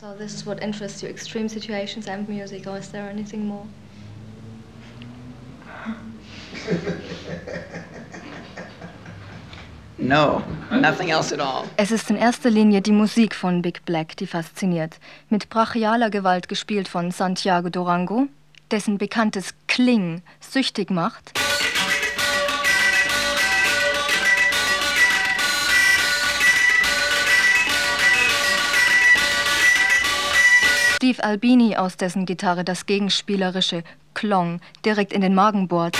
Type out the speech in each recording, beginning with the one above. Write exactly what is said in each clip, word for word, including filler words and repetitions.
So this is what interests you, extreme situations and music, or is there anything more? No, nothing else at all. Es ist in erster Linie die Musik von Big Black, die fasziniert. Mit brachialer Gewalt gespielt von Santiago Durango, dessen bekanntes Kling süchtig macht. Steve Albini, aus dessen Gitarre das gegenspielerische Klong direkt in den Magen bohrt.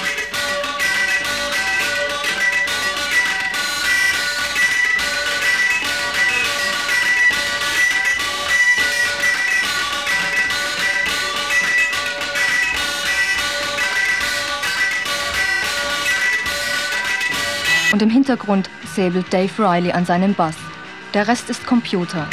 Und im Hintergrund säbelt Dave Riley an seinem Bass. Der Rest ist Computer.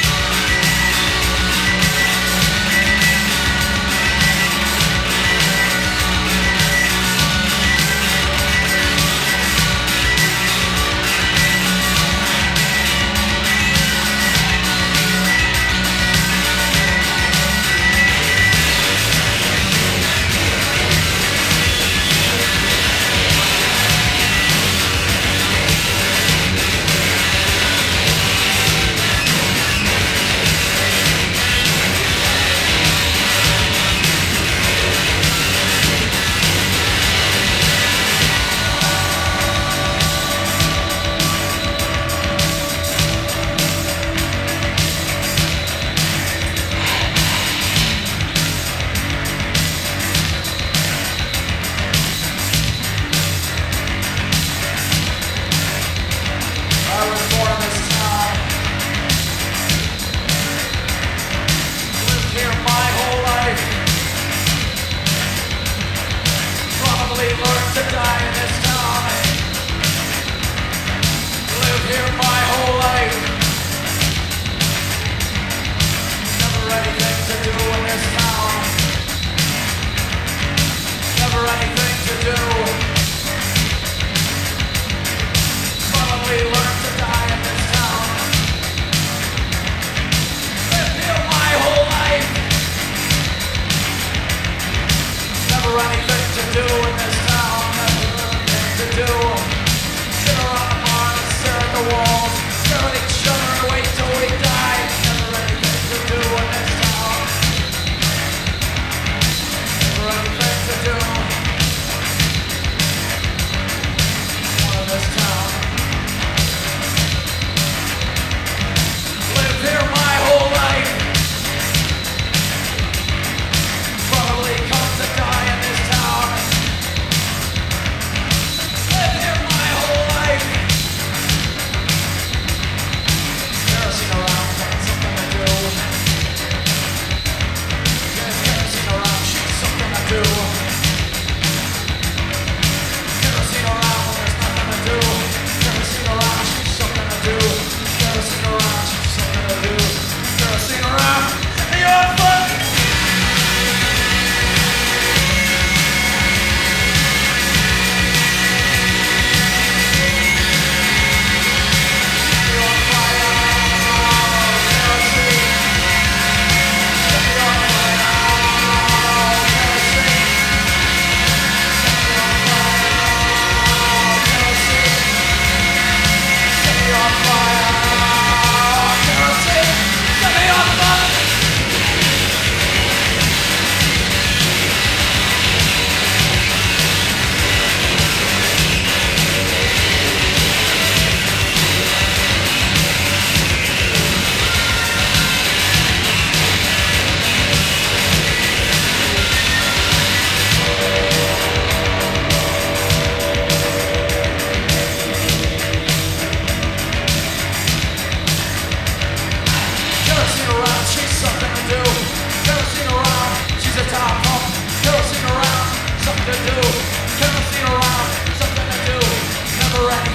Kerosene around, something to do. Never